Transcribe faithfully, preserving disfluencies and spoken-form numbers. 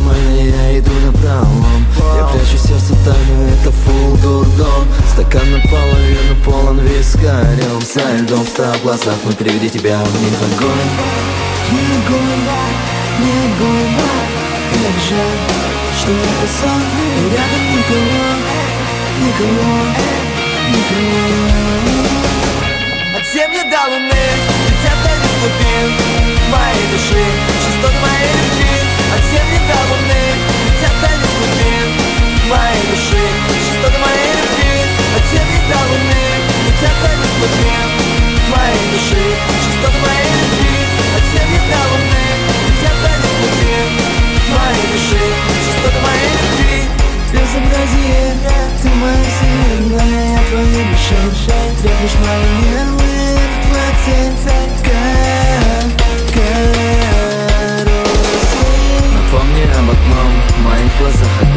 нормально, я иду на пролом. Я прячу сердце тайну, это фул дурдом. Стакан наполовину полон вискарем. Со льдом встал в глазах, мы приведи тебя в них огонь. Не огонь, не огонь, как жаль, что это сон, и рядом никого, никого, никого. От земли до луны летят они глубин моей души, частоты моей любви. От земли до луны летят они глубин моей души, частоты моей любви. От земли до луны летят они глубин моей души, частоты моей любви. От земли до луны летят они глубин моей души, частоты моей любви. Безобразие, ты моя вселенная, я твоя душа. Трепишь мои нервы, это твоя цель, как карусель. Напомни об одном, в моих глазах